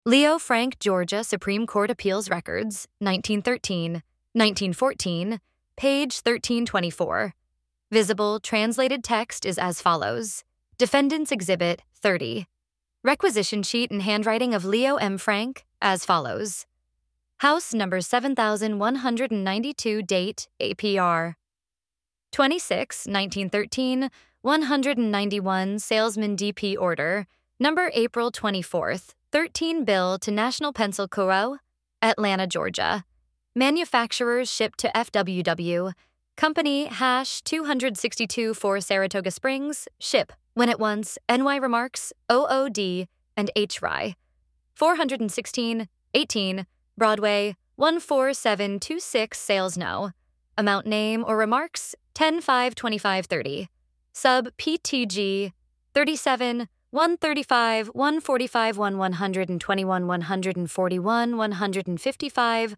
Leo Frank, Georgia Supreme Court Appeals Records, 1913, 1914, page 1324. Visible translated text is as follows. Defendant's Exhibit 30. Requisition sheet in handwriting of Leo M. Frank as follows. House number 7192, date APR. 26, 1913, 191 Salesman DP Order, number April 24th, 13 bill to National Pencil Co., Atlanta, Georgia. Manufacturers shipped to FWW. Company #262 for Saratoga Springs. Ship when at once NY Remarks, OOD, and HRY. 416, 18, Broadway, 14726 Sales No. Amount name or remarks 10/5/2530. Sub PTG 37 135 145 121 141 155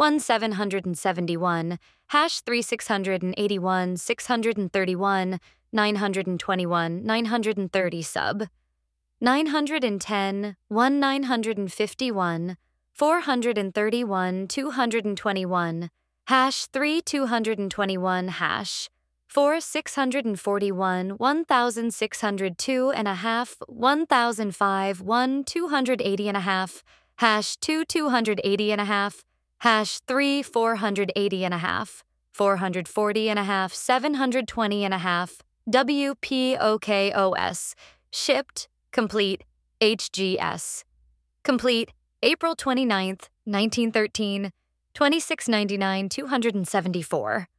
1771 #3681 631 921 930 sub 910 1951 431 221 #3221 #4641 1602 and a half 1005 1280 and a half #2280 and a half #3480 and a half 440 and a half 720 and a half WPOKOS. Shipped. Complete. HGS. Complete. April 29th, 1913, 2699 274.